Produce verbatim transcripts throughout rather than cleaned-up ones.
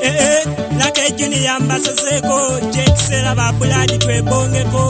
eh eh Lake Junior mbasaseko Jekisela ba buladi twebongeko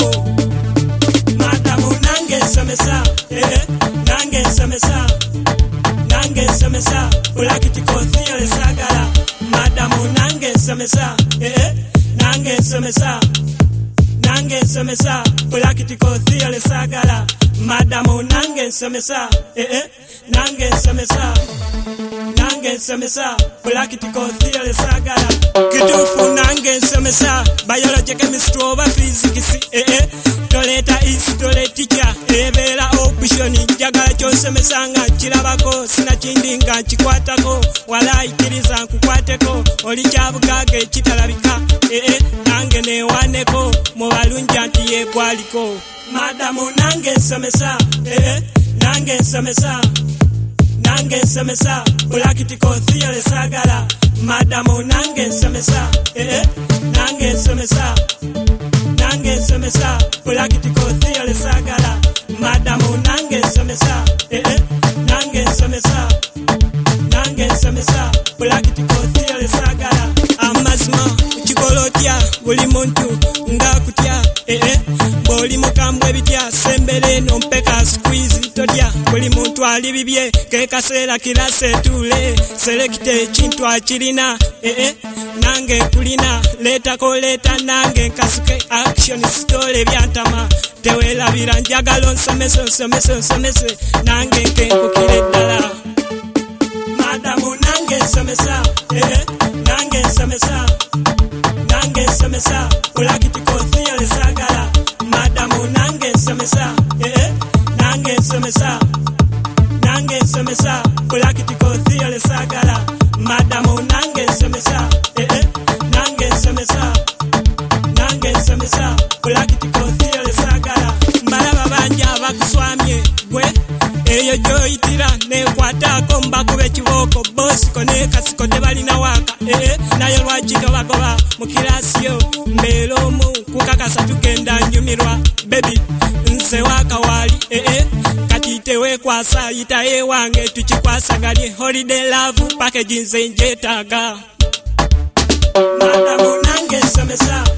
Madamu nange somesa eh eh nange somesa nange somesa Bulakiti kothiyole sagala Madamu nange somesa eh eh nange somesa nange somesa Bulakiti kothiyole sagala Madamu nange somesa eh eh nange somesa nange somesa Bulakiti kothiyole sagala Kitufu nange somesa biology chemistry over physics eh eh toleta is tole teacher ebera option jagala kyosomesa nga kirabako sina kindi nga kikwatako wala ikiriza nkukwateko oli kyabugage kitalabika eh eh nange newaneko mu balungi anti yegwaliko Madamu nange somesa eh eh nange somesa nange somesa Bulakiti kothiyole sagala Madamu nange somesa eh eh nange somesa nange somesa Bulakiti kothiyole sagala Madamu nange somesa eh eh nange somesa nange somesa Bulakiti kothiyole sagala amazima kikolotya buli muntu ngakutya eh eh boli mukambwe bitya sembere no mpeka squeeze todya buli muntu ali bibye ke kasera kirase tule selecte chintu akirina eh eh nange kulina leta ko leta nange kasuke action story byantama tewela biranjagalo nsomese nsomese nsomese nange kenkukire dala Madamu nange somesa eh eh nange somesa nange somesa Bulakiti kothiyole sagala Madamu nange somesa eh eh nange somesa nange somesa Bulakiti kothiyole sagala Madamu nange somesa eh eh nange somesa nange somesa Bulakiti kothiyole sagala Maraba banja bakuswamye gwe eyo joyitira nekwatako mbakube kiboko bosiko ne kasiko tebalina waka eh eh nayo lwakito bagoba mukirasyo mbelomu kukakasa tugenda nyumirwa baby nse waka wali eh eh katitewe kwasa itaye wange tukikwasagalie holiday love package nze njetaga Madamu nange somesa